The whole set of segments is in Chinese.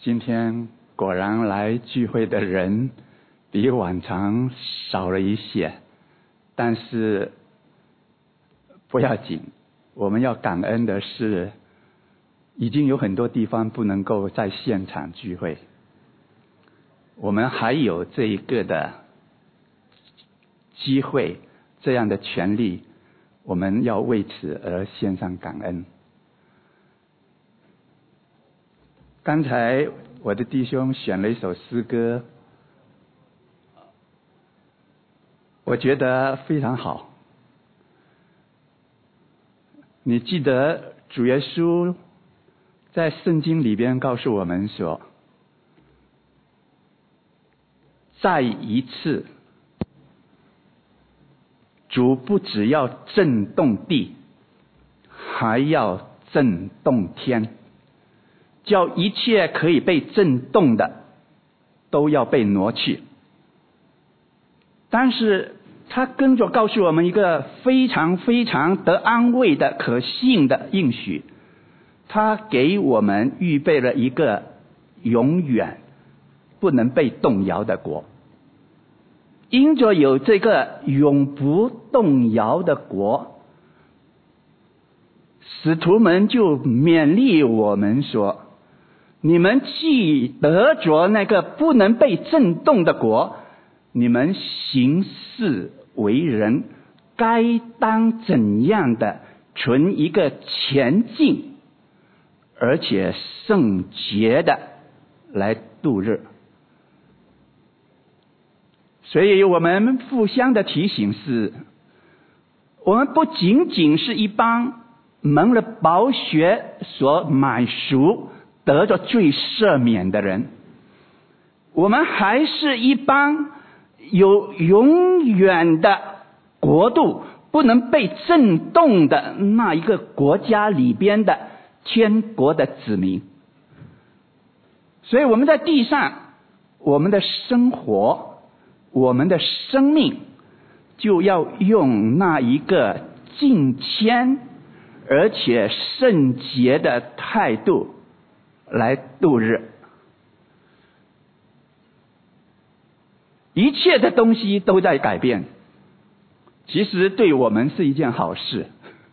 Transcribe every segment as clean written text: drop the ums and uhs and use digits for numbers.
今天果然来聚会的人比往常少了一些，但是不要紧，我们要感恩的是，已经有很多地方不能够在现场聚会，我们还有这一个的机会，这样的权利，我们要为此而献上感恩。刚才我的弟兄选了一首诗歌，我觉得非常好。你记得主耶稣在圣经里边告诉我们说，再一次，主不只要震动地，还要震动天，叫一切可以被震动的都要被挪去。但是他跟着告诉我们一个非常非常得安慰的可信的应许，他给我们预备了一个永远不能被动摇的国。因着有这个永不动摇的国，使徒们就勉励我们说，你们既得着那个不能被震动的国，你们行事为人该当怎样的存一个前进而且圣洁的来度日。所以我们互相的提醒是，我们不仅仅是一帮蒙了宝血所买赎得着罪赦免的人，我们还是一帮有永远的国度不能被震动的那一个国家里边的天国的子民。所以我们在地上，我们的生活，我们的生命就要用那一个敬虔而且圣洁的态度来度日。一切的东西都在改变，其实对我们是一件好事。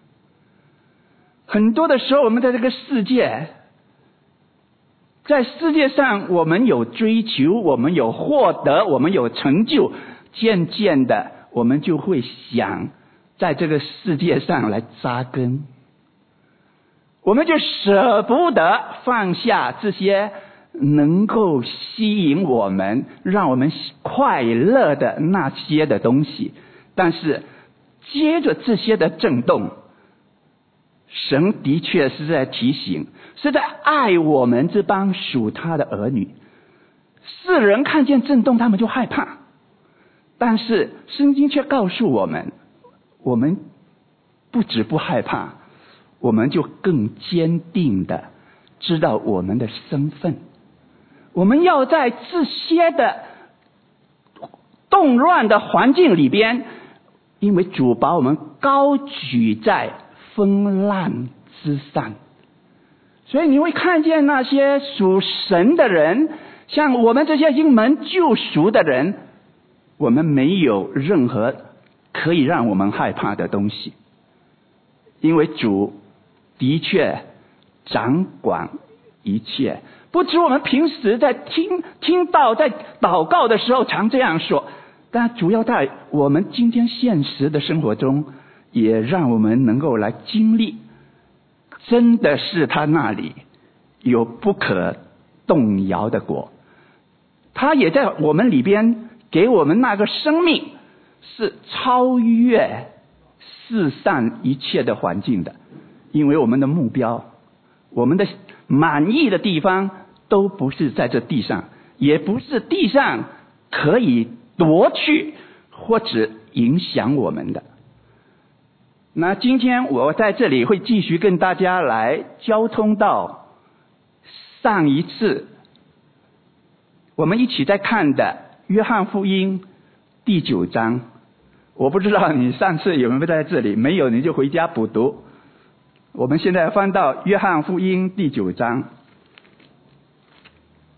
很多的时候，我们在这个世界，在世界上我们有追求，我们有获得，我们有成就，渐渐的我们就会想在这个世界上来扎根，我们就舍不得放下这些能够吸引我们让我们快乐的那些的东西。但是接着这些的震动，神的确是在提醒，是在爱我们这帮属他的儿女。世人看见震动他们就害怕，但是圣经却告诉我们，我们不止不害怕，我们就更坚定的知道我们的身份。我们要在这些的动乱的环境里边，因为主把我们高举在风浪之上。所以你会看见那些属神的人，像我们这些因蒙救赎的人，我们没有任何可以让我们害怕的东西，因为主的确掌管一切。不止我们平时在听到在祷告的时候常这样说，但主要在我们今天现实的生活中，也让我们能够来经历，真的是他那里有不可动摇的国，他也在我们里边给我们那个生命是超越世上一切的环境的。因为我们的目标，我们的满意的地方都不是在这地上，也不是地上可以夺去或者影响我们的。那今天我在这里会继续跟大家来交通到上一次我们一起在看的约翰福音第9章。我不知道你上次有没有在这里，没有你就回家补读。我们现在翻到约翰福音第9章。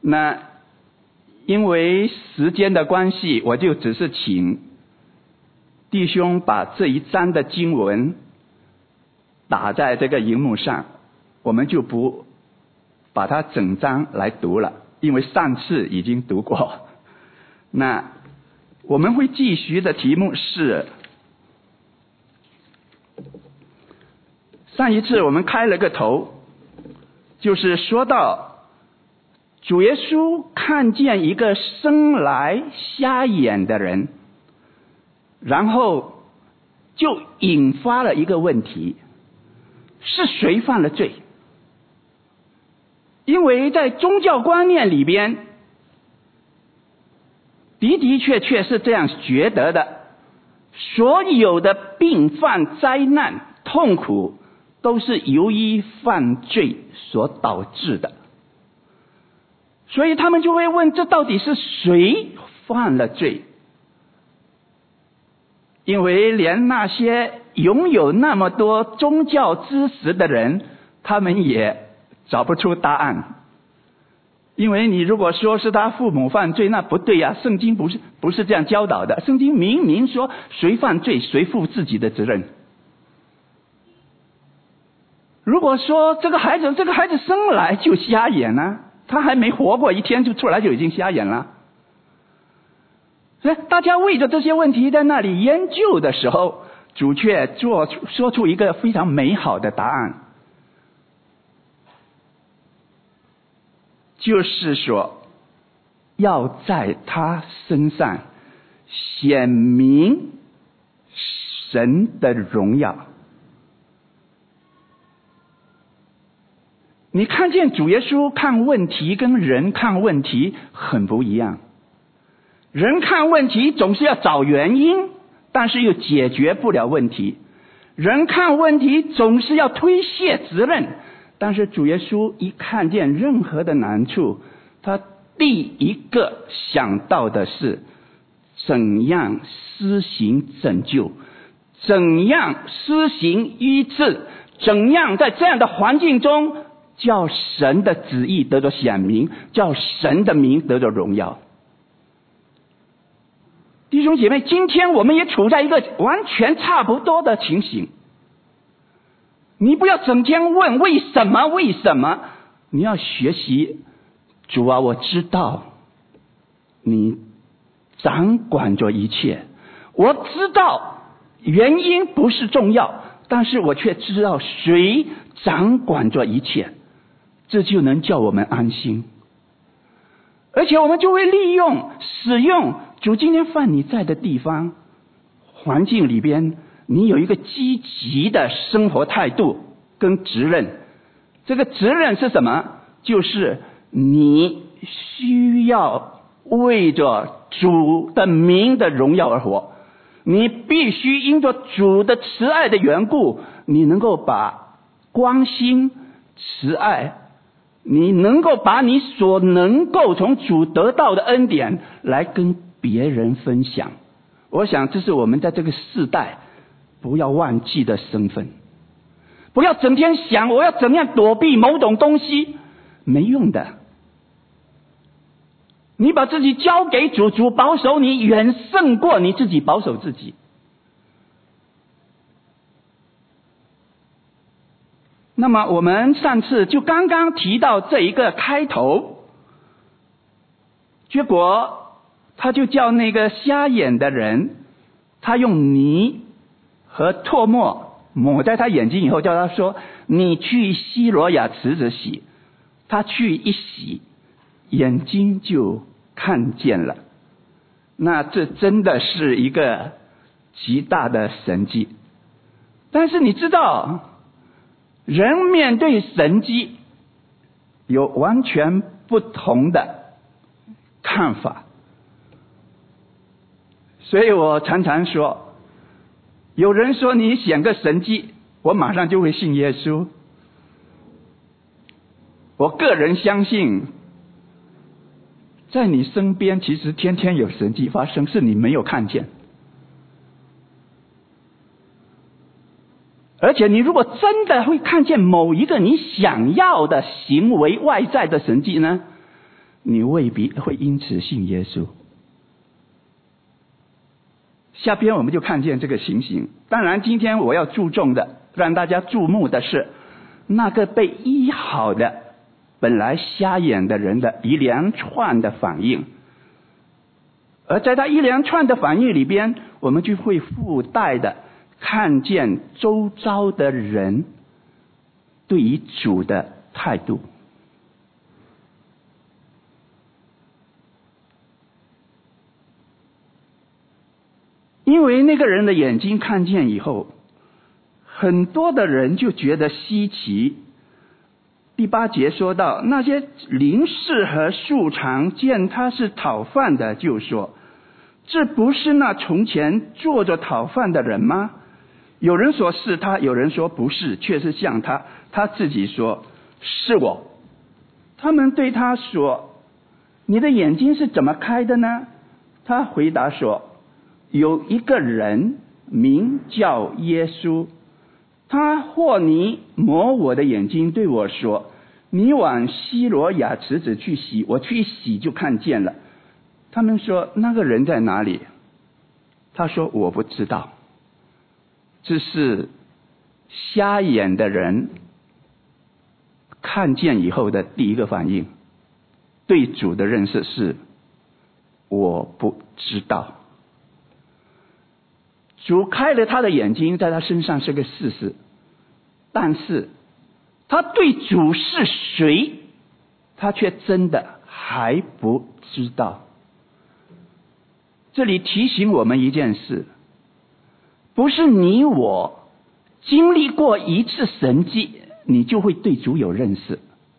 那因为时间的关系，我就只是请弟兄把这一章的经文打在这个荧幕上，我们就不把它整章来读了，因为上次已经读过。那我们会继续的题目是，上一次我们开了个头，就是说到主耶稣看见一个生来瞎眼的人，然后就引发了一个问题，是谁犯了罪？因为在宗教观念里边，的确是这样觉得的，所有的病患、灾难、痛苦都是由于犯罪所导致的。所以他们就会问，这到底是谁犯了罪？因为连那些拥有那么多宗教知识的人，他们也找不出答案。因为你如果说是他父母犯罪，那不对呀，圣经不是这样教导的。圣经明明说，谁犯罪谁负自己的责任。如果说这个孩子生来就瞎眼啊，他还没活过一天就出来就已经瞎眼了。所以大家为着这些问题在那里研究的时候，主却说出一个非常美好的答案，就是说要在他身上显明神的荣耀。你看见主耶稣看问题跟人看问题很不一样。人看问题总是要找原因，但是又解决不了问题。人看问题总是要推卸责任，但是主耶稣一看见任何的难处，他第一个想到的是怎样施行拯救，怎样施行医治，怎样在这样的环境中叫神的旨意得到显明，叫神的名得到荣耀。弟兄姐妹，今天我们也处在一个完全差不多的情形。你不要整天问为什么，你要学习，主啊，我知道你掌管着一切，我知道原因不是重要，但是我却知道谁掌管着一切，这就能叫我们安心。而且我们就会使用主今天放你在的地方环境里边，你有一个积极的生活态度跟责任。这个责任是什么？就是你需要为着主的名的荣耀而活，你必须因着主的慈爱的缘故，你能够把关心、慈爱，你能够把你所能够从主得到的恩典来跟别人分享。我想这是我们在这个世代不要忘记的身份。不要整天想我要怎样躲避某种东西，没用的。你把自己交给主，主保守你远胜过你自己保守自己。那么我们上次就刚刚提到这一个开头，结果他就叫那个瞎眼的人，他用泥和唾沫抹在他眼睛以后，叫他说你去西罗亚池子洗。他去一洗，眼睛就看见了。那这真的是一个极大的神迹。但是你知道，人面对神迹有完全不同的看法。所以我常常说，有人说你显个神迹，我马上就会信耶稣。我个人相信，在你身边其实天天有神迹发生，是你没有看见。而且你如果真的会看见某一个你想要的行为外在的神迹呢， 你未必会因此信耶稣。下边我们就看见这个情形。当然今天我要注重的，让大家注目的是那个被医好的本来瞎眼的人的一连串的反应，而在他一连串的反应里边，我们就会附带的看见周遭的人对于主的态度。因为那个人的眼睛看见以后，很多的人就觉得稀奇。第8节说到，那些邻士和素常见他是讨饭的，就说：这不是那从前坐着讨饭的人吗？有人说是他，有人说不是，却是像他。他自己说是我。他们对他说：你的眼睛是怎么开的呢？他回答说：有一个人名叫耶稣，他和泥抹我的眼睛，对我说：你往西罗亚池子去洗。我去洗就看见了。他们说：那个人在哪里？他说：我不知道。这是瞎眼的人看见以后的第一个反应，对主的认识是我不知道。主开了他的眼睛，在他身上是个事实，但是他对主是谁，他却真的还不知道。这里提醒我们一件事，不是你我经历过一次神迹，你就会对主有认识。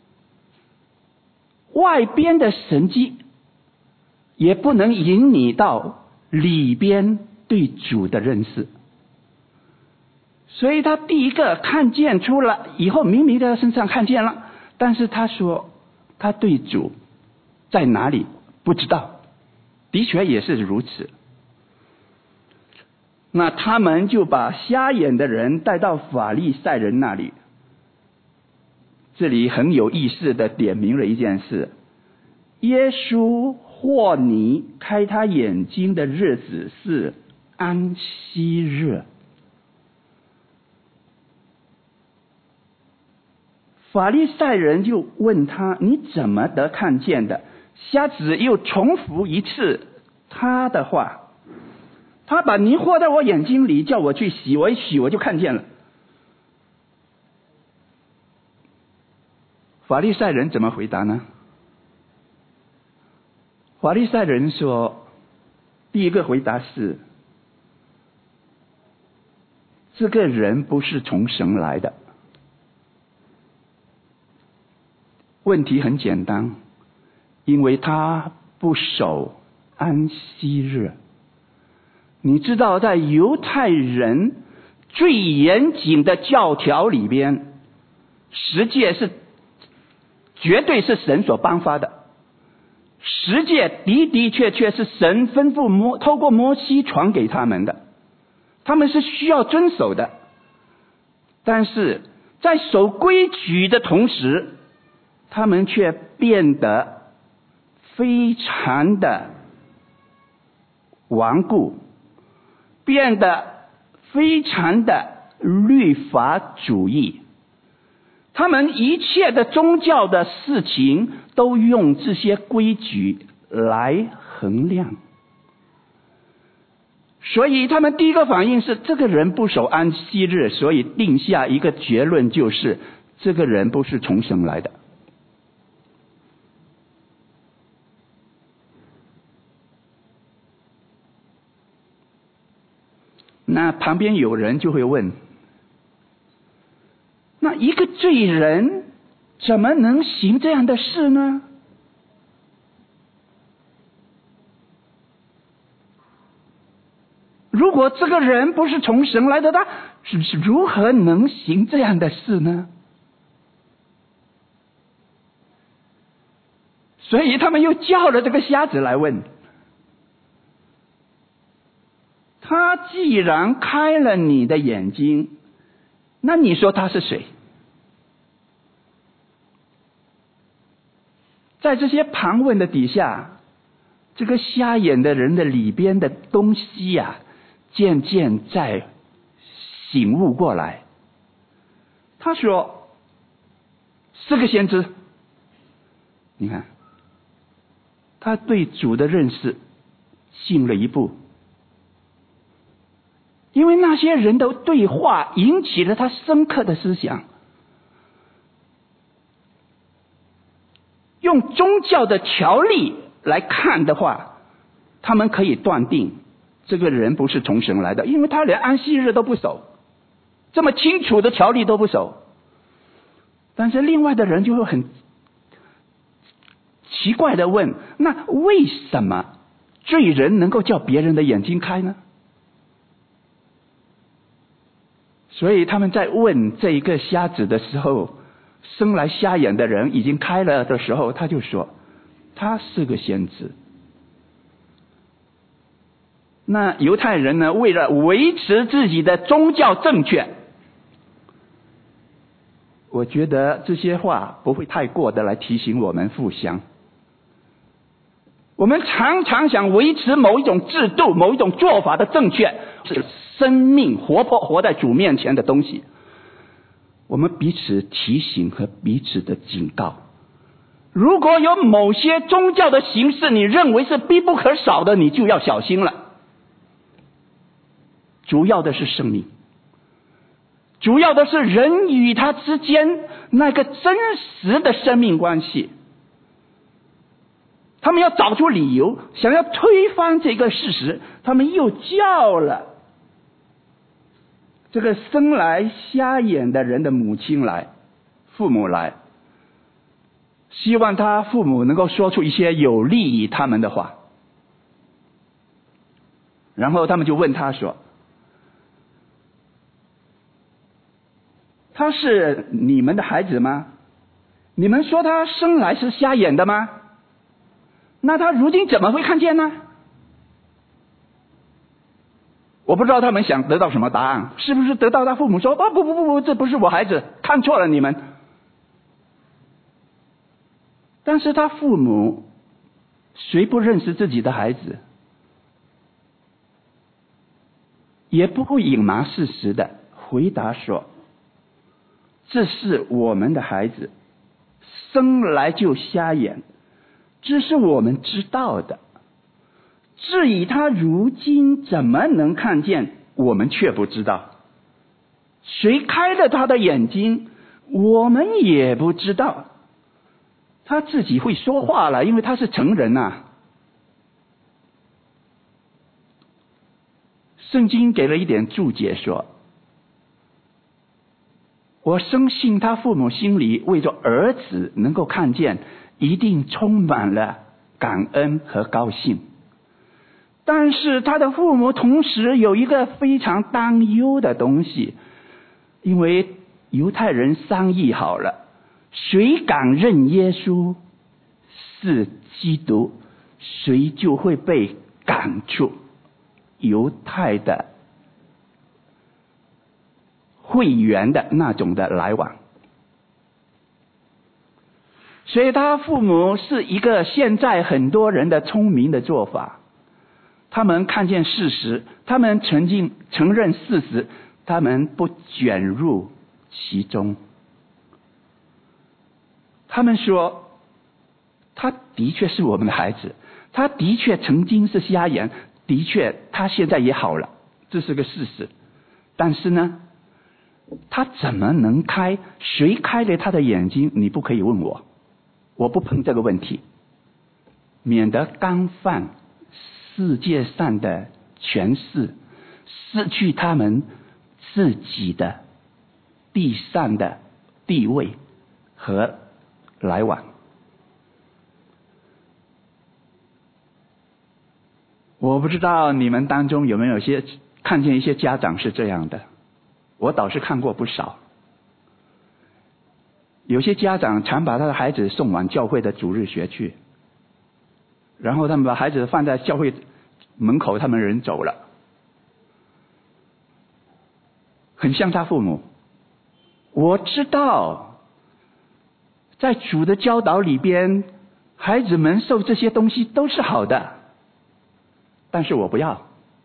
外边的神迹也不能引你到里边对主的认识。所以他第一个看见出了以后，明明在他身上看见了，但是他说他对主在哪里不知道。的确也是如此。那他们就把瞎眼的人带到法利赛人那里。这里很有意思的点明了一件事，耶稣和泥开他眼睛的日子是安息日。法利赛人就问他：你怎么得看见的？瞎子又重复一次他的话，他把泥和在我眼睛里，叫我去洗，我一洗我就看见了。法利赛人怎么回答呢？法利赛人说，第一个回答是：这个人不是从神来的。问题很简单，因为他不守安息日。你知道在犹太人最严谨的教条里边，10诫是绝对是神所颁发的。10诫的的确确是神吩咐透过摩西传给他们的，他们是需要遵守的。但是在守规矩的同时，他们却变得非常的顽固，变得非常的律法主义。他们一切的宗教的事情都用这些规矩来衡量。所以他们第一个反应是，这个人不守安息日，所以定下一个结论，就是这个人不是从神来的。那旁边有人就会问，那一个罪人怎么能行这样的事呢？如果这个人不是从神来的，他是如何能行这样的事呢？所以他们又叫了这个瞎子来问，他既然开了你的眼睛，那你说他是谁？ 在这些盘问的底下，这个瞎眼的人的里边的东西呀，渐渐在醒悟过来。他说是个先知。你看，他对主的认识进了一步，因为那些人的对话引起了他深刻的思想。用宗教的条例来看的话，他们可以断定这个人不是从神来的，因为他连安息日都不守，这么清楚的条例都不守。但是另外的人就会很奇怪的问，那为什么罪人能够叫别人的眼睛开呢？所以他们在问这一个瞎子的时候，生来瞎眼的人已经开了的时候，他就说他是个先知。那犹太人呢，为了维持自己的宗教正确，我觉得这些话不会太过的来提醒我们互相。我们常常想维持某一种制度、某一种做法的正确，是生命活泼活在主面前的东西。我们彼此提醒和彼此的警告。如果有某些宗教的形式你认为是必不可少的，你就要小心了。主要的是生命，主要的是人与他之间那个真实的生命关系。他们要找出理由，想要推翻这个事实，他们又叫了这个生来瞎眼的人的母亲来，父母来，希望他父母能够说出一些有利于他们的话。然后他们就问他说，他是你们的孩子吗？你们说他生来是瞎眼的吗？那他如今怎么会看见呢？我不知道他们想得到什么答案，是不是得到他父母说不，这不是我孩子，看错了你们。但是他父母谁不认识自己的孩子，也不会隐瞒事实的回答说，这是我们的孩子，生来就瞎眼，这是我们知道的。至于他如今怎么能看见，我们却不知道。谁开了他的眼睛，我们也不知道。他自己会说话了，因为他是成人啊。圣经给了一点注解说，我深信他父母心里为着儿子能够看见，一定充满了感恩和高兴。但是他的父母同时有一个非常担忧的东西，因为犹太人商议好了，谁敢认耶稣是基督，谁就会被赶出犹太的会员的那种的来往。所以他父母是一个现在很多人的聪明的做法，他们看见事实，他们承认事实，他们不卷入其中。他们说，他的确是我们的孩子，他的确曾经是瞎眼，的确他现在也好了，这是个事实。但是呢，他怎么能开？谁开了他的眼睛？你不可以问我，我不碰这个问题，免得干犯世界上的权势，失去他们自己的地上的地位和来往。我不知道你们当中有没有看见一些家长是这样的，我倒是看过不少。有些家长常把他的孩子送往教会的主日学去，然后他们把孩子放在教会门口，他们人走了，很像他父母。我知道在主的教导里边， 孩子们受这些东西都是好的，但是我不要，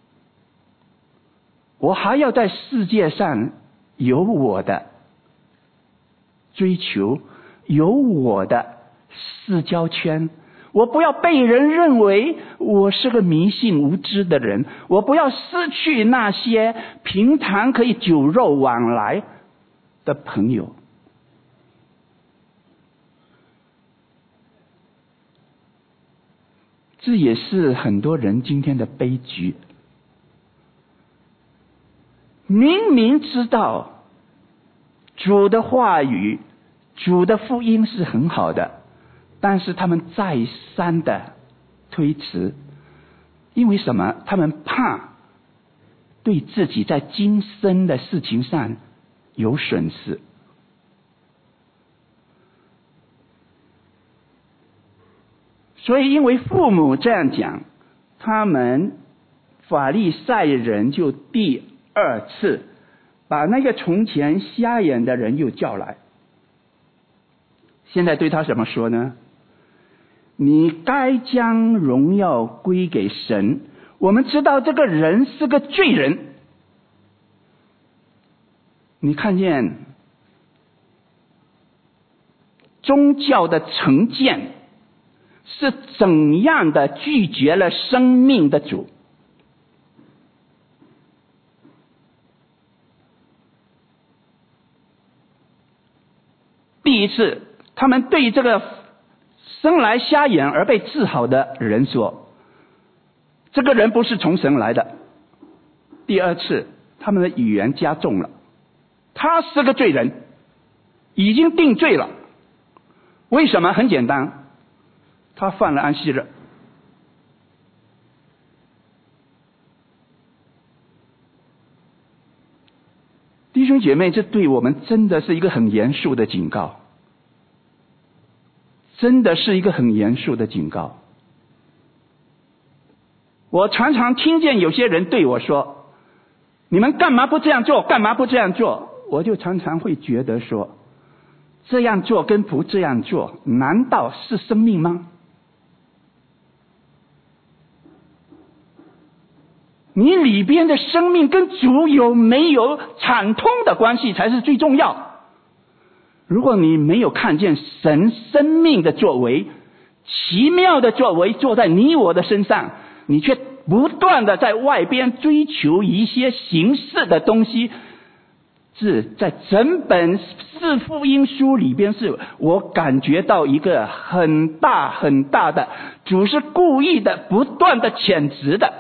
我还要在世界上有我的追求，有我的社交圈，我不要被人认为我是个迷信无知的人，我不要失去那些平常可以酒肉往来的朋友。这也是很多人今天的悲剧。明明知道主的话语、主的福音是很好的，但是他们再三的推迟。因为什么？他们怕对自己在今生的事情上有损失。所以因为父母这样讲，他们法利赛人就第二次把那个从前瞎眼的人又叫来，现在对他怎么说呢？你该将荣耀归给神，我们知道这个人是个罪人。你看见宗教的成见是怎样的拒绝了生命的主。第一次，他们对这个生来瞎眼而被治好的人说，这个人不是从神来的。第二次，他们的语言加重了，他是个罪人，已经定罪了。为什么？很简单，他犯了安息日。弟兄姐妹，这对我们真的是一个很严肃的警告，真的是一个很严肃的警告。我常常听见有些人对我说，你们干嘛不这样做，干嘛不这样做？我就常常会觉得说，这样做跟不这样做，难道是生命吗？你里边的生命跟主有没有畅通的关系才是最重要。如果你没有看见神生命的作为，奇妙的作为做在你我的身上，你却不断的在外边追求一些形式的东西，是在整本四福音书里边，是我感觉到一个很大很大的，主是故意的不断的谴责的。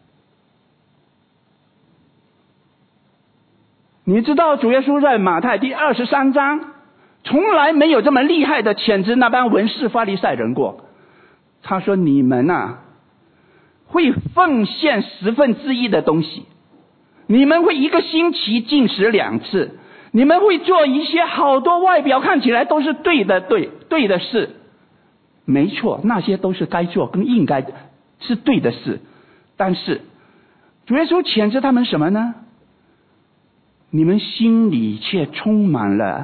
你知道主耶稣在马太第23章从来没有这么厉害的谴责那帮文士法利赛人过。他说，你们会奉献1/10的东西，你们会一个星期禁食2次，你们会做一些好多外表看起来都是对的事，没错，那些都是该做跟应该是对的事。但是主耶稣谴责他们什么呢？你们心里却充满了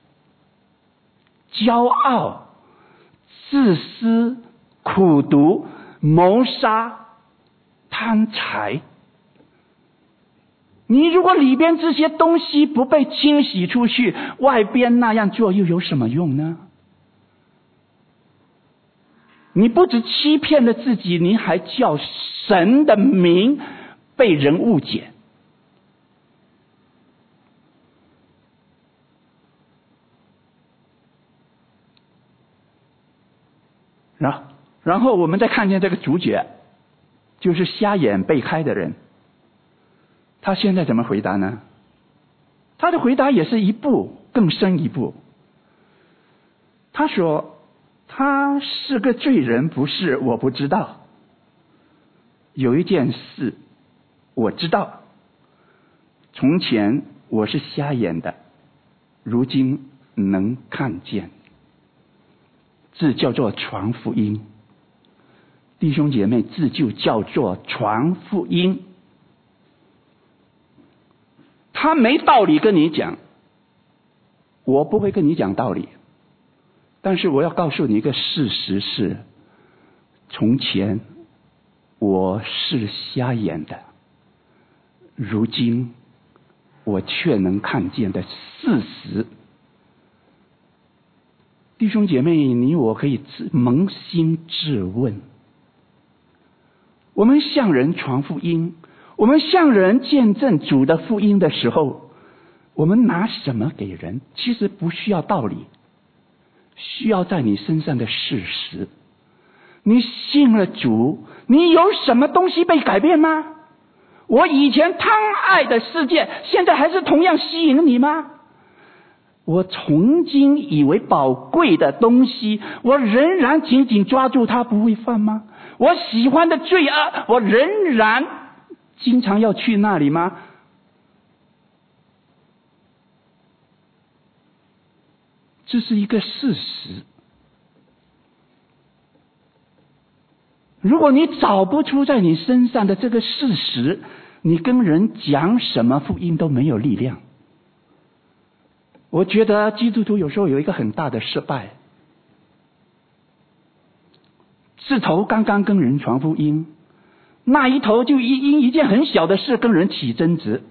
骄傲、自私、苦毒、谋杀、贪财。你如果里边这些东西不被清洗出去，外边那样做又有什么用呢？你不只欺骗了自己，你还叫神的名被人误解。然后我们再看见这个主角，就是瞎眼被开的人，他现在怎么回答呢？他的回答也是一步更深一步。他说，他是个罪人，不是我不知道。有一件事我知道，从前我是瞎眼的，如今能看见。这叫做传福音。弟兄姐妹，这就叫做传福音。他没道理跟你讲，我不会跟你讲道理。 但是我要告诉你一个事实是，从前我是瞎眼的，如今我却能看见的事实。弟兄姐妹，你我可以扪心自问，我们向人传福音，我们向人见证主的福音的时候，我们拿什么给人？其实不需要道理，需要在你身上的事实。你信了主，你有什么东西被改变吗？我以前贪爱的世界，现在还是同样吸引你吗？我曾经以为宝贵的东西，我仍然紧紧抓住它不会放吗？我喜欢的罪恶，我仍然经常要去那里吗？这是一个事实。如果你找不出在你身上的这个事实，你跟人讲什么福音都没有力量。我觉得基督徒有时候有一个很大的失败，这头刚刚跟人传福音，那一头就因一件很小的事跟人起争执，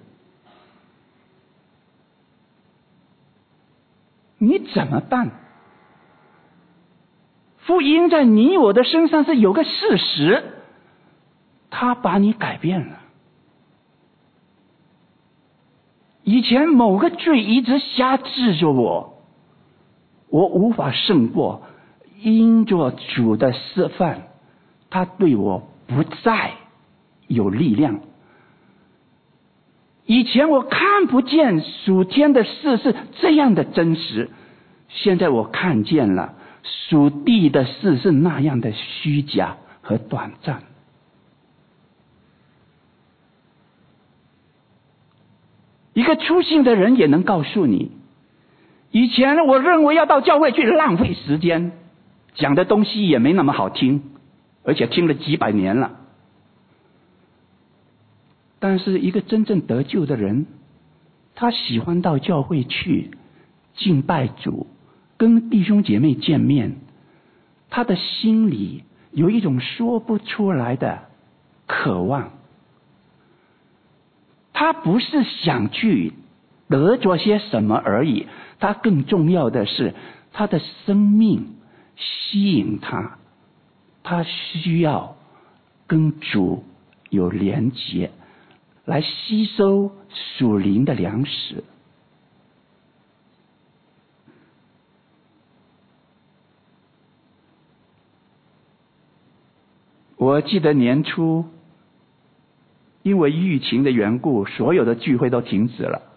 你怎么办？福音在你我的身上是有个事实，它把你改变了。以前某个罪一直辖制着我，我无法胜过，因着主的释放，他对我不再有力量。以前我看不见属天的事是这样的真实，现在我看见了属地的事是那样的虚假和短暂。一个粗心的人也能告诉你，以前我认为要到教会去浪费时间，讲的东西也没那么好听，而且听了几百年了。但是一个真正得救的人，他喜欢到教会去敬拜主，跟弟兄姐妹见面，他的心里有一种说不出来的渴望。他不是想去得着些什么而已，他更重要的是他的生命吸引他，他需要跟主有连结，来吸收属灵的粮食。我记得年初因为疫情的缘故，所有的聚会都停止了。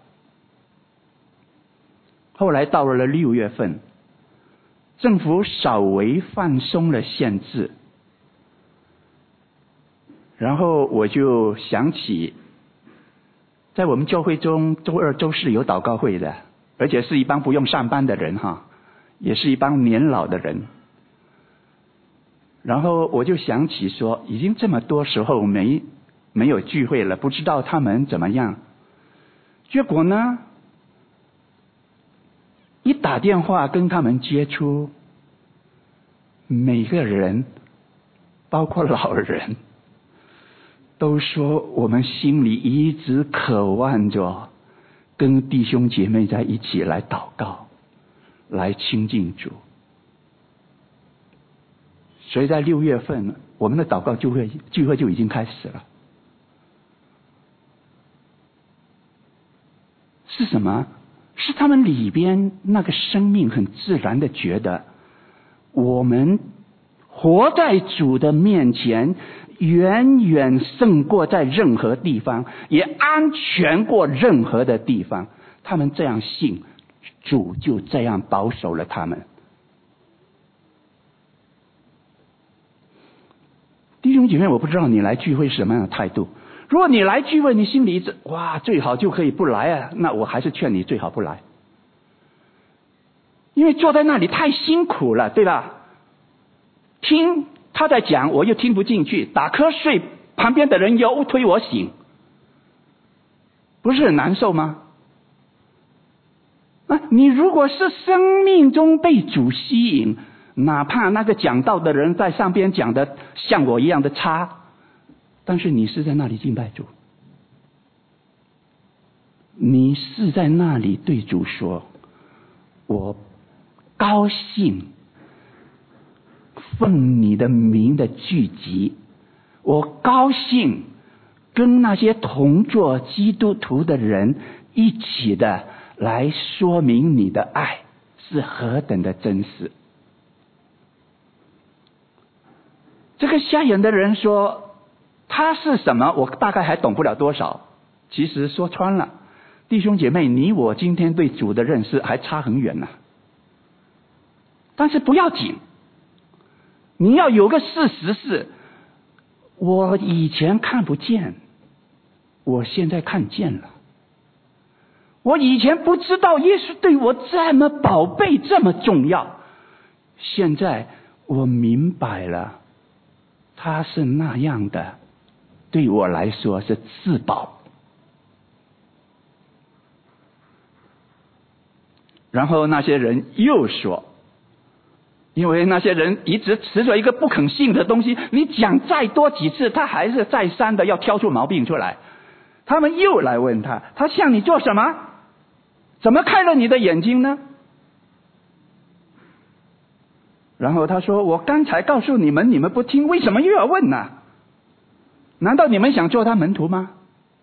后来到了6月份，政府稍微放松了限制，然后我就想起，在我们教会中周二周四有祷告会的，而且是一帮不用上班的人哈，也是一帮年老的人。然后我就想起说，已经这么多时候没有聚会了，不知道他们怎么样。结果呢，一打电话跟他们接触，每个人包括老人都说，我们心里一直渴望着跟弟兄姐妹在一起来祷告，来亲近主。所以在6月份，我们的祷告聚会就已经开始了。是什么？是他们里边那个生命很自然的觉得，我们活在主的面前，远远胜过在任何地方，也安全过任何的地方。他们这样信，主就这样保守了他们。弟兄姐妹，我不知道你来聚会是什么样的态度。如果你来聚会，你心里哇最好就可以不来啊，那我还是劝你最好不来，因为坐在那里太辛苦了，对吧？听他在讲，我又听不进去，打瞌睡，旁边的人又推我醒，不是很难受吗？ 你如果是生命中被主吸引，哪怕那个讲道的人在上边讲的像我一样的差，但是你是在那里敬拜主，你是在那里对主说，我高兴奉你的名的聚集，我高兴跟那些同作基督徒的人一起的来说明你的爱是何等的真实。这个瞎眼的人说他是什么，我大概还懂不了多少。其实说穿了，弟兄姐妹，你我今天对主的认识还差很远呢。但是不要紧，你要有个事实是，我以前看不见，我现在看见了。我以前不知道耶稣对我这么宝贝，这么重要，现在我明白了，他是那样的，对我来说是至宝。然后那些人又说，因为那些人一直持着一个不肯信的东西，你讲再多几次，他还是再三的要挑出毛病出来。他们又来问他，他向你做什么？怎么开了你的眼睛呢？然后他说，我刚才告诉你们，你们不听，为什么又要问呢？难道你们想做他门徒吗？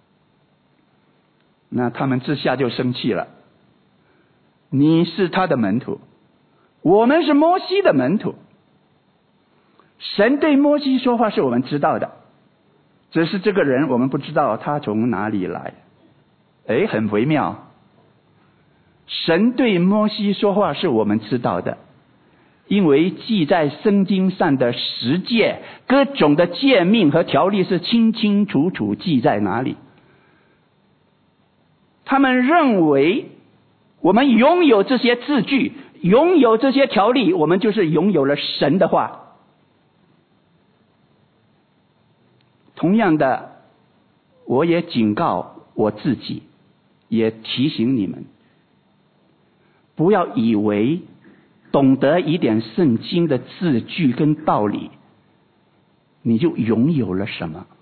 那他们之下就生气了。你是他的门徒，我们是摩西的门徒。神对摩西说话是我们知道的，只是这个人我们不知道他从哪里来。很微妙。神对摩西说话是我们知道的，因为记在圣经上的十诫，各种的诫命和条例是清清楚楚记在哪里。他们认为我们拥有这些字句，拥有这些条例，我们就是拥有了神的话。同样的，我也警告我自己，也提醒你们，不要以为懂得一点圣经的字句跟道理，你就拥有了什么。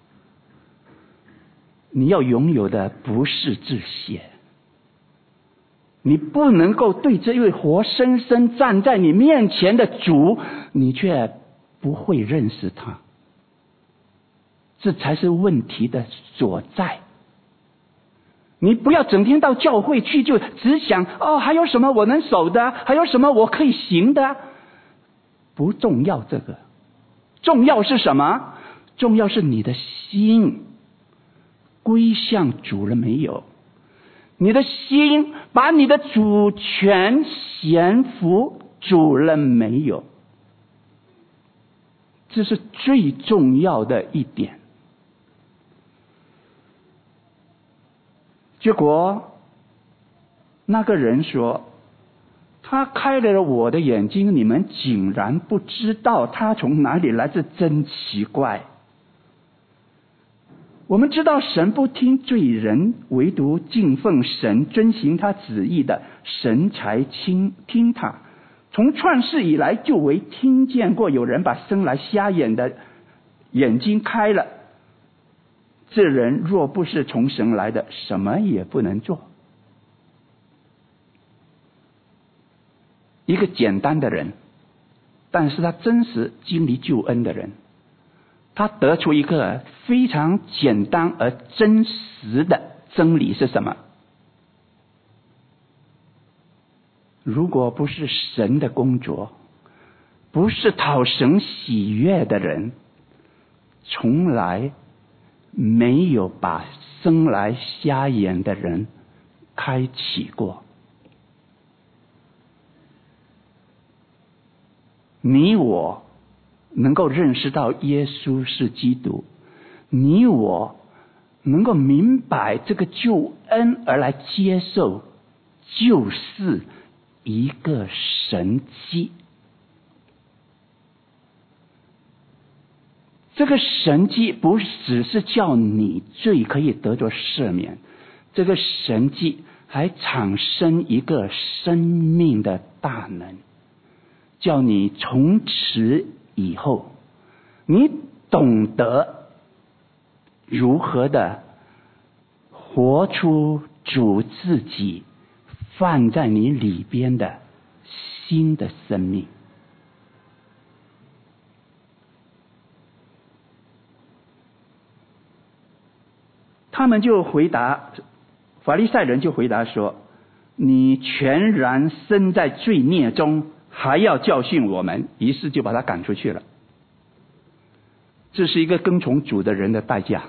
你要拥有的不是这些。你不能够对这位活生生站在你面前的主，你却不会认识他。这才是问题的所在。你不要整天到教会去就只想还有什么我能守的，还有什么我可以行的。不重要，这个重要是什么？重要是你的心归向主了没有？你的心把你的主权降服主了没有？这是最重要的一点。结果那个人说，他开了我的眼睛，你们竟然不知道他从哪里来，这真奇怪。我们知道神不听罪人，唯独敬奉神遵行他旨意的神才听他。从创世以来就未听见过有人把生来瞎眼的眼睛开了。这人若不是从神来的，什么也不能做。一个简单的人，但是他真实经历救恩的人，他得出一个非常简单而真实的真理是什么？如果不是神的工作，不是讨神喜悦的人，从来没有把生来瞎眼的人开启过。你我能够认识到耶稣是基督，你我能够明白这个救恩而来接受，就是一个神迹。这个神迹不只是叫你罪可以得着赦免，这个神迹还产生一个生命的大能，叫你从此以后，你懂得如何的活出主自己放在你里边的新的生命。他们就回答，法利赛人就回答说，你全然身在罪孽中，还要教训我们，于是就把他赶出去了。这是一个跟从主的人的代价。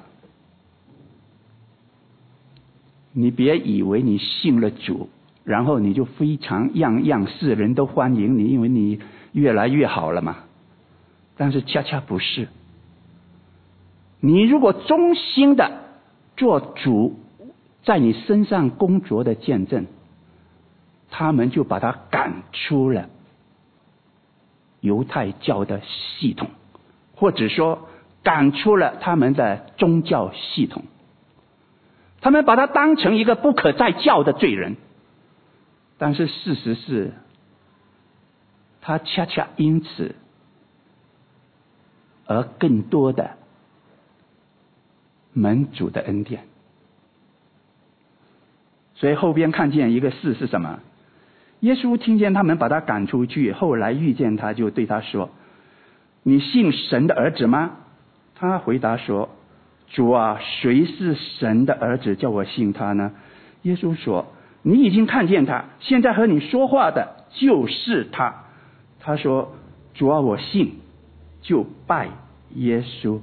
你别以为你信了主，然后你就非常样样世人都欢迎你，因为你越来越好了嘛。但是恰恰不是。你如果忠心的做主在你身上工作的见证，他们就把他赶出了犹太教的系统，或者说赶出了他们的宗教系统。他们把他当成一个不可再教的罪人，但是事实是，他恰恰因此而更多的蒙主的恩典。所以后边看见一个事是什么？耶稣听见他们把他赶出去，后来遇见他，就对他说，你信神的儿子吗？他回答说，主啊，谁是神的儿子，叫我信他呢？耶稣说，你已经看见他，现在和你说话的就是他。他说，主啊，我信，就拜耶稣。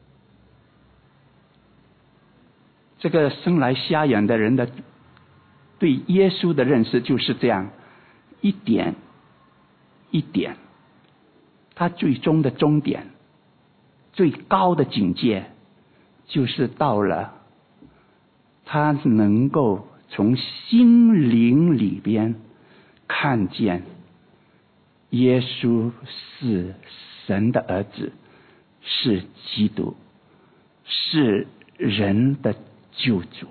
这个生来瞎眼的人的对耶稣的认识就是这样，一点一点，他最终的终点，最高的境界，就是到了他能够从心灵里边看见耶稣是神的儿子，是基督，是人的救主。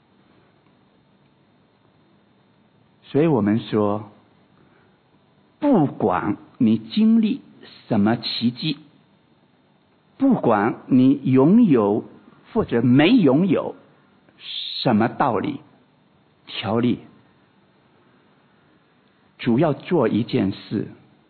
所以我们说，不管你经历什么奇迹，不管你拥有或者没拥有什么道理条例，主要做一件事，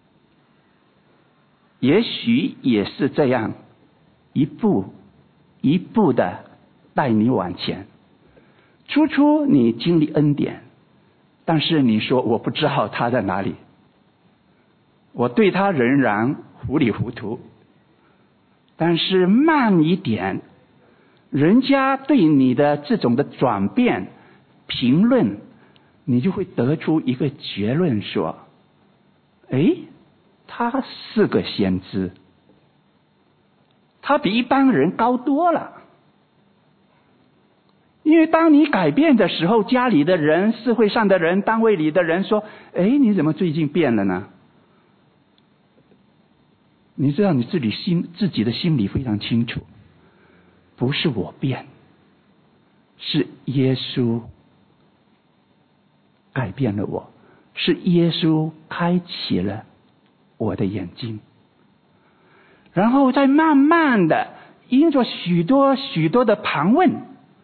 也许也是这样一步一步的带你往前。初初你经历恩典，但是你说我不知道他在哪里，我对他仍然糊里糊涂。但是慢一点，人家对你的这种的转变评论，你就会得出一个结论说，他是个先知，他比一般人高多了。因为当你改变的时候，家里的人、社会上的人、单位里的人说，你怎么最近变了呢？你知道你自己的心里非常清楚，不是我变，是耶稣改变了我，是耶稣开启了我的眼睛，然后再慢慢的因着许多许多的盘问，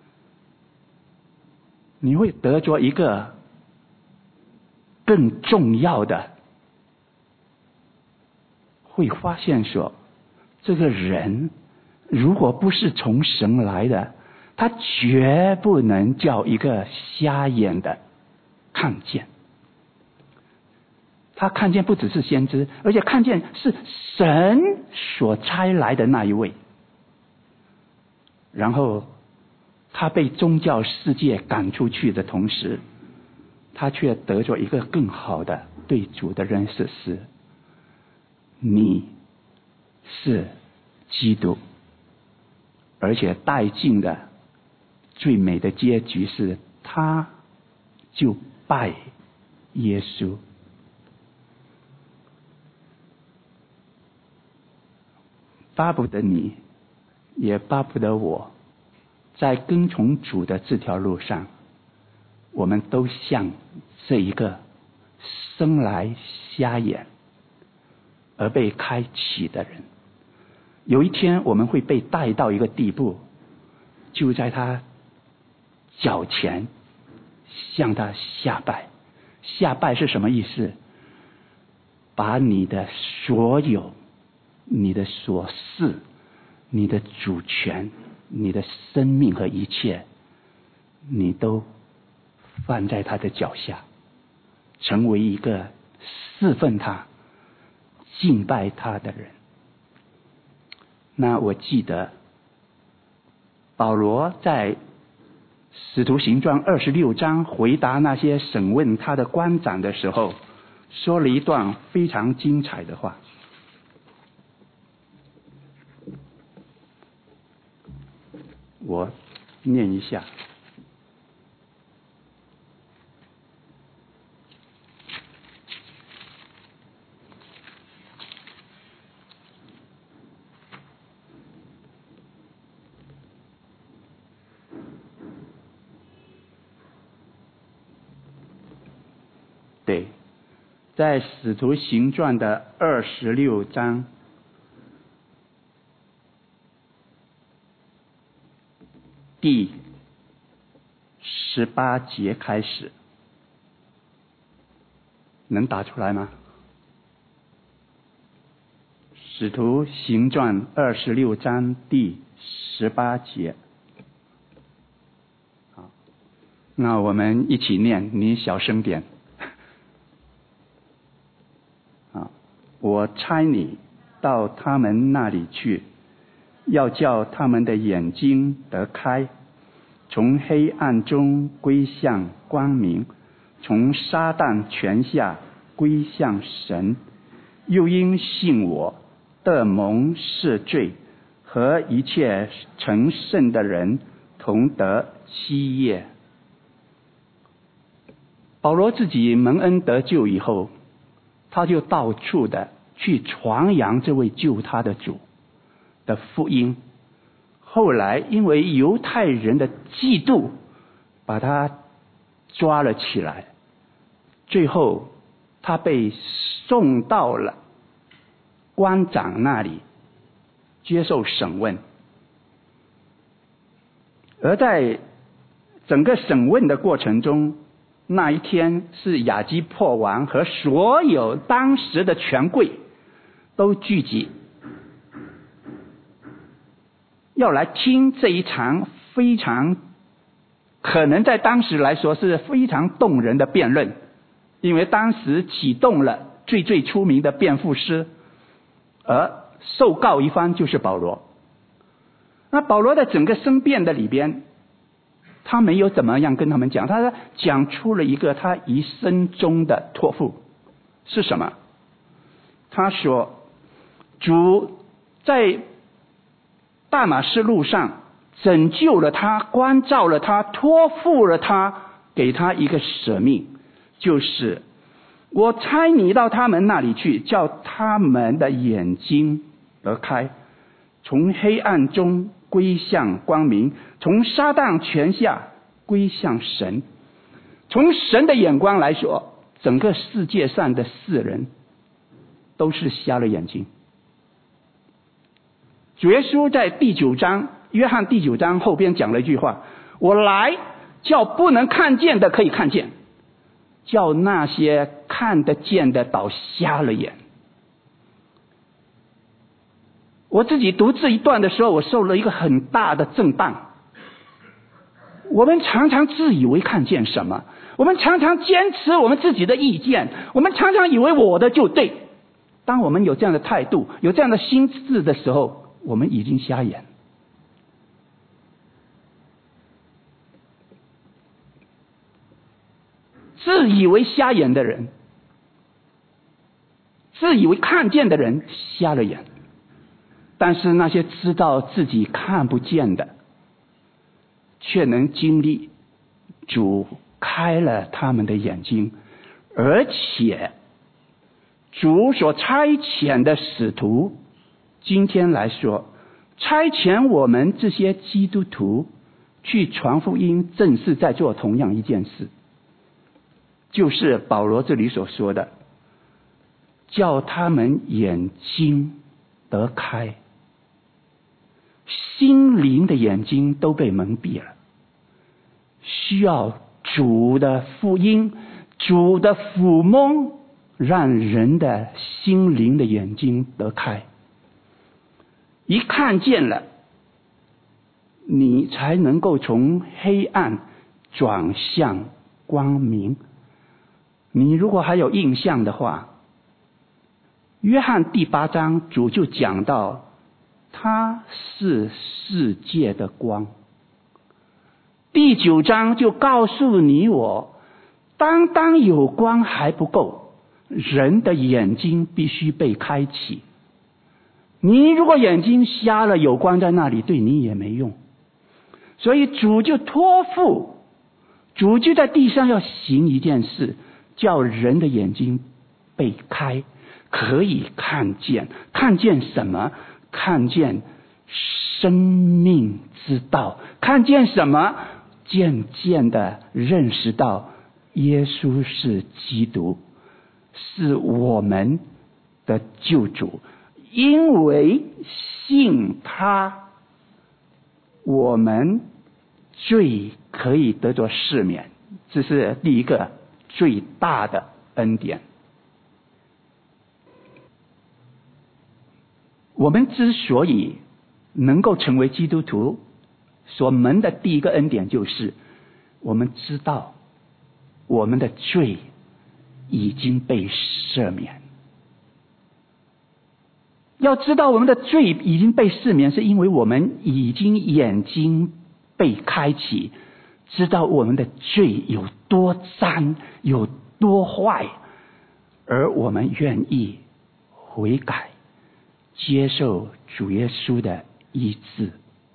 你会得着一个更重要的，会发现说，这个人如果不是从神来的，他绝不能叫一个瞎眼的看见。他看见不只是先知，而且看见是神所差来的那一位。然后他被宗教世界赶出去的同时，他却得着一个更好的对主的认识，是你是基督，而且带进的最美的结局是，他就拜耶稣。巴不得你，也巴不得我，在跟从主的这条路上， 我们都像这一个生来瞎眼而被开启的人。有一天我们会被带到一个地步，就在他脚前向他下拜。下拜是什么意思？把你的所有、你的所事、你的主权、你的生命和一切，你都放在他的脚下，成为一个侍奉他、敬拜他的人。那我记得保罗在使徒行传26章回答那些审问他的官长的时候，说了一段非常精彩的话。我念一下。对，在使徒行传的26章第18节开始，能打出来吗？使徒行传26章第18节。好，那我们一起念，你小声点。我差你到他们那里去，要叫他们的眼睛得开，从黑暗中归向光明，从撒旦权下归向神，又因信我得蒙赦罪，和一切成圣的人同得基业。保罗自己蒙恩得救以后，他就到处的去传扬这位救他的主的福音。后来因为犹太人的嫉妒，把他抓了起来，最后他被送到了官长那里接受审问。而在整个审问的过程中，那一天是亚基珀王和所有当时的权贵都聚集，要来听这一场非常可能在当时来说是非常动人的辩论。因为当时启动了最出名的辩护师，而受告一方就是保罗。那保罗在整个申辩的里边，他没有怎么样跟他们讲，他讲出了一个他一生中的托付。是什么？他说主在大马士路上拯救了他，关照了他，托付了他，给他一个使命，就是我差你到他们那里去，叫他们的眼睛得开，从黑暗中归向光明，从撒旦权下归向神。从神的眼光来说，整个世界上的世人都是瞎了眼睛。主耶稣在第9章，约翰第9章后边讲了一句话，我来叫不能看见的可以看见，叫那些看得见的倒瞎了眼。我自己读这一段的时候，我受了一个很大的震荡。我们常常自以为看见什么，我们常常坚持我们自己的意见，我们常常以为我的就对。当我们有这样的态度，有这样的心智的时候，我们已经瞎眼。自以为瞎眼的人，自以为看见的人瞎了眼。但是那些知道自己看不见的，却能经历主开了他们的眼睛，而且主所差遣的使徒，今天来说差遣我们这些基督徒去传福音，正是在做同样一件事。 就是保罗这里所说的，叫他们眼睛得开，心灵的眼睛都被蒙蔽了，需要主的福音，主的抚摸，让人的心灵的眼睛得开。一看见了，你才能够从黑暗转向光明。你如果还有印象的话，约翰第8章主就讲到，他是世界的光。第9章就告诉你我，当有光还不够，人的眼睛必须被开启。你如果眼睛瞎了，有光在那里，对你也没用。所以主就托付，主就在地上要行一件事，叫人的眼睛被开，可以看见。看见什么？看见生命之道。看见什么？渐渐的认识到耶稣是基督，是我们的救主。因为信他，我们罪可以得着赦免，这是第一个最大的恩典。我们之所以能够成为基督徒，所蒙的第一个恩典就是我们知道我们的罪已经被赦免。要知道我们的罪已经被赦免，是因为我们已经眼睛被开启，知道我们的罪有多脏有多坏，而我们愿意悔改，接受主耶稣的医治。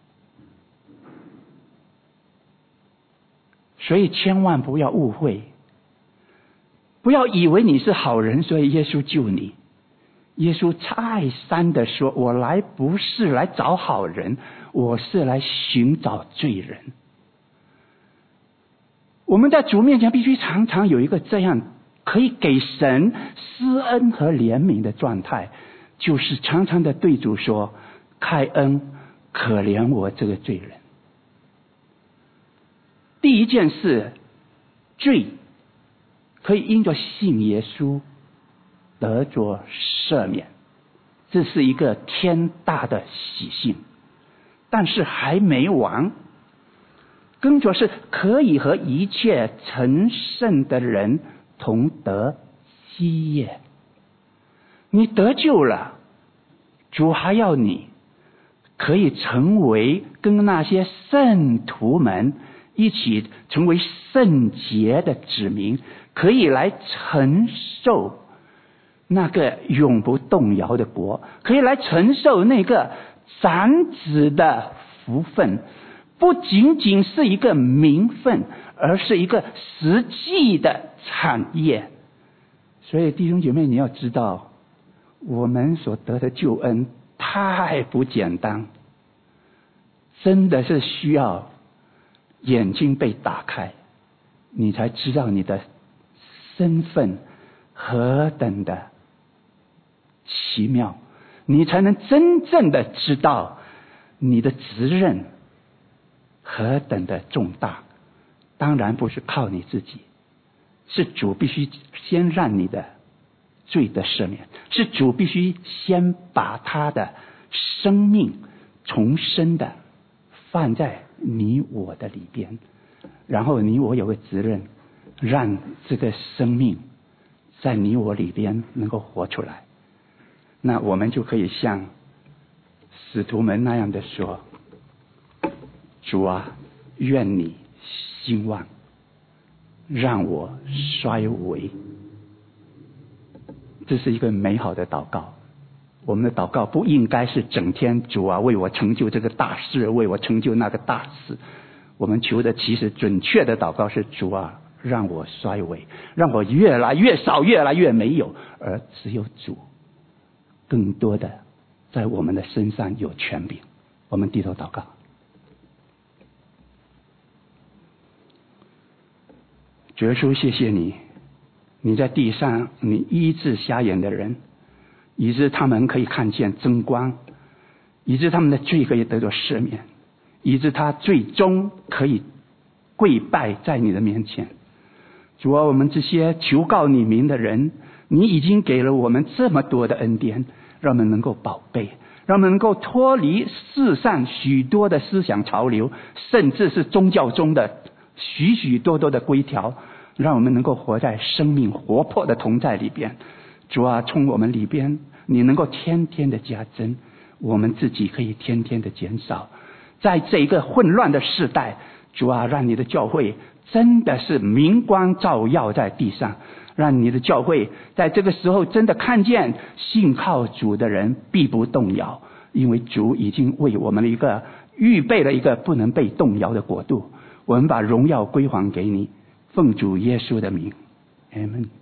所以千万不要误会，不要以为你是好人，所以耶稣救你。耶稣再三的说，我来不是来找好人，我是来寻找罪人。我们在主面前必须常常有一个这样可以给神施恩和怜悯的状态，就是常常的对主说，开恩可怜我这个罪人。第一件事，罪可以因着信耶稣得着赦免，这是一个天大的喜讯。但是还没完，跟着是可以和一切成圣的人同得基业。你得救了，主还要你可以成为跟那些圣徒们一起成为圣洁的子民，可以来承受那个永不动摇的国，可以来承受那个长子的福分，不仅仅是一个名分，而是一个实际的产业。所以弟兄姐妹，你要知道，我们所得的救恩太不简单，真的是需要眼睛被打开，你才知道你的身份何等的奇妙，你才能真正的知道你的责任何等的重大。当然不是靠你自己，是主必须先让你的罪的赦免，是主必须先把他的生命重生的放在你我的里边，然后你我有个责任，让这个生命在你我里边能够活出来。那我们就可以像使徒们那样的说，主啊，愿你兴旺，让我衰微。这是一个美好的祷告。我们的祷告不应该是整天主啊为我成就这个大事，为我成就那个大事。我们求的其实准确的祷告是，主啊让我衰微，让我越来越少，越来越没有，而只有主更多的在我们的身上有权柄。我们低头祷告。主耶稣，谢谢你你在地上，你医治瞎眼的人，以致他们可以看见真光，以致他们的罪可以得到赦免，以致他最终可以跪拜在你的面前。主啊，我们这些求告你名的人，你已经给了我们这么多的恩典，让我们能够宝贝，让我们能够脱离世上许多的思想潮流，甚至是宗教中的许许多多的规条，让我们能够活在生命活泼的同在里边。主啊，从我们里边你能够天天的加增，我们自己可以天天的减少。在这一个混乱的世代，主啊，让你的教会真的是明光照耀在地上，让你的教会在这个时候真的看见信靠主的人必不动摇，因为主已经为我们预备了一个不能被动摇的国度。我们把荣耀归还给你，奉主耶稣的名，阿们。